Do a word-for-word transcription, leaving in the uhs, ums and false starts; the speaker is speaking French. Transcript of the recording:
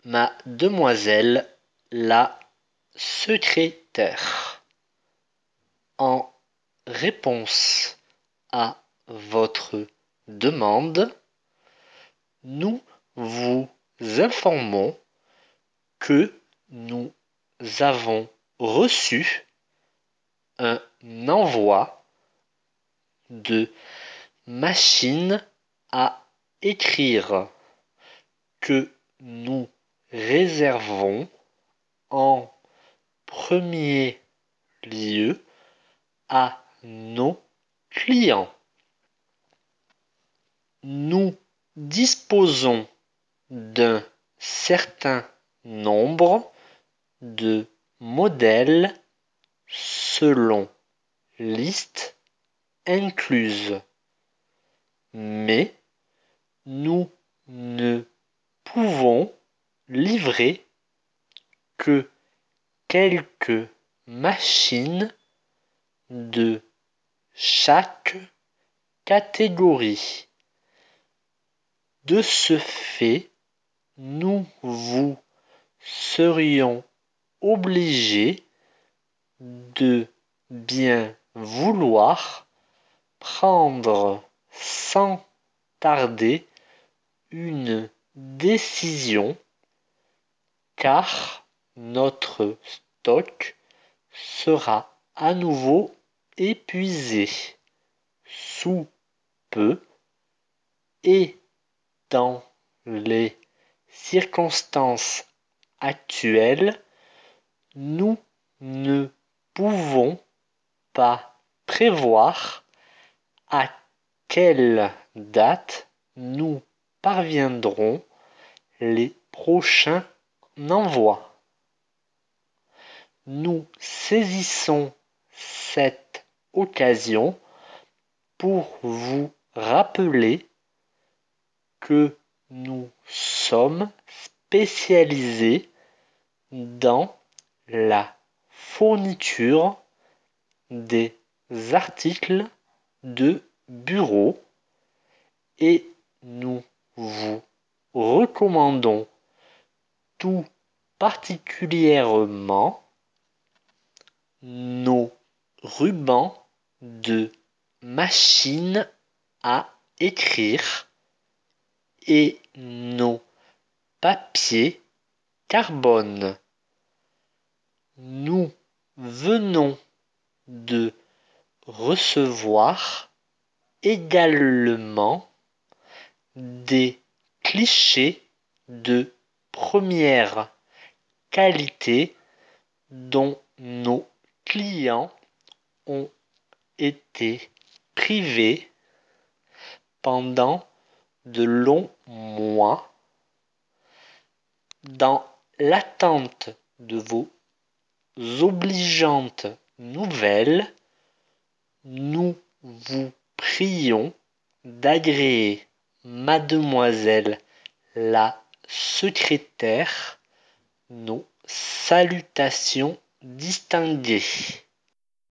Mademoiselle la secrétaire. En réponse à votre demande, nous vous informons que nous avons reçu un envoi de machine à écrire que nous réservons en premier lieu à nos clients. Nous disposons d'un certain nombre de modèles selon liste incluse, mais nous ne pouvons livrer que quelques machines de chaque catégorie. De ce fait, nous vous serions obligés de bien vouloir prendre sans tarder une décision, car notre stock sera à nouveau épuisé sous peu et dans les circonstances actuelles, nous ne pouvons pas prévoir à quelle date nous parviendront les prochains envois. Nous saisissons cette occasion pour vous rappeler que nous sommes spécialisés dans la fourniture des articles de bureau et nous vous recommandons tout particulièrement nos rubans de machine à écrire et nos papiers carbone. Nous venons de recevoir également des clichés de première qualité dont nos clients ont été privés pendant de longs mois. Dans l'attente de vos obligeantes nouvelles, nous vous prions d'agréer Mademoiselle la secrétaire nos salutations distinguées.